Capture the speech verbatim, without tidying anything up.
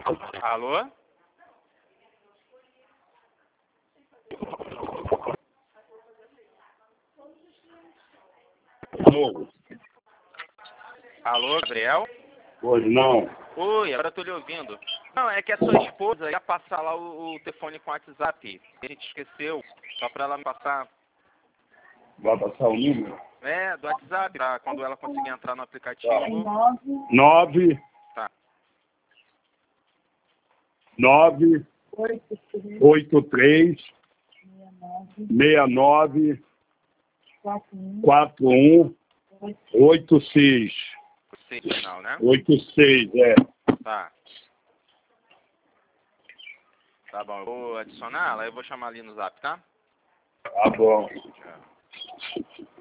Alô? Alô? Alô, Gabriel? Hoje não. Oi, agora eu tô lhe ouvindo. Não, é que a sua esposa ia passar lá o, o telefone com o WhatsApp. A gente esqueceu, só pra ela me passar. Vai passar o número? É, do WhatsApp, pra quando ela conseguir entrar no aplicativo. Nove. Tá. Nove. Oito três. Meia nove. Quatro um. Oito seis. Sei, final, né? Oito seis, é. Tá. Tá bom, eu vou adicionar ela, eu vou chamar ali no Zap, tá? Tá bom. Tchau.